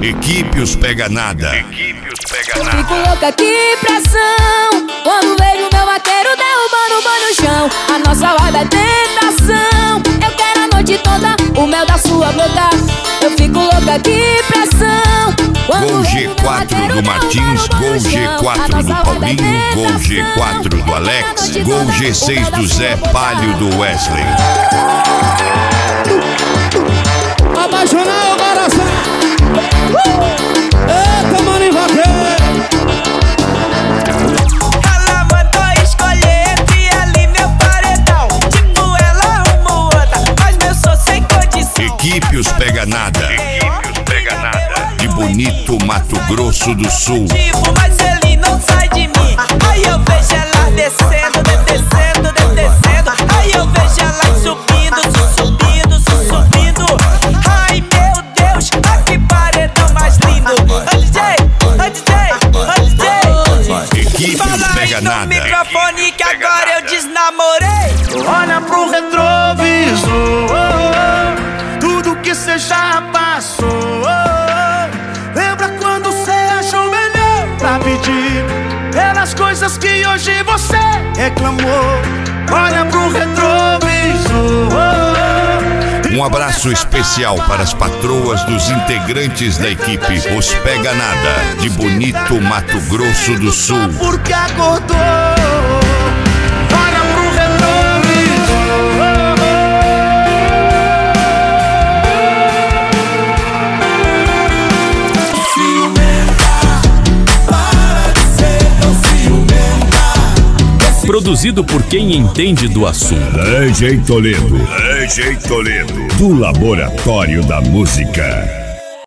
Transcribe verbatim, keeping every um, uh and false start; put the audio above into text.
Equipe os pega nada. Equipe os pega nada. Fico louca, que pressão, quando vejo meu vaqueiro derrubando o boi no chão. A nossa roda é tentação, eu quero a noite toda o mel da sua boca. Eu fico louca, que pressão. Gol G quatro do Martins, Gol G quatro do Paulinho, Gol G quatro do Alex, Gol G seis do Zé, Palio do Wesley. Apaixonar o coração. Eita, mano, e vaqueiro. Ela mandou escolher entre ela e meu paredão. Tipo, ela arrumou outra, mas meu sou sem condição. Equipe os pega nada. Equipe os pega nada. De Bonito, Mato Grosso do Sul. Tipo, mas ele não sai de mim. Aí eu vejo ela descendo, descendo, descendo. Aí eu vejo ela subindo, subindo, subindo. Ai meu Deus, ai que paredão mais lindo. Ô D J, ô D J, ô D J. Equipe os pega No nada. microfone que agora eu desnamorei. Olha pro retrovisor, tudo que cê já passou. Lembra quando cê achou melhor pra pedir pelas coisas que hoje você reclamou. Olha pro retrovisor. Um abraço especial para as patroas dos integrantes da equipe Os Pega Nada, de Bonito, Mato Grosso do Sul. Porque acordou. Olha pro retrovisor. Ciumenta, para de ser tão ciumenta. Produzido por quem entende do assunto. D J Toledo, D J Toledo, do Laboratório da Música.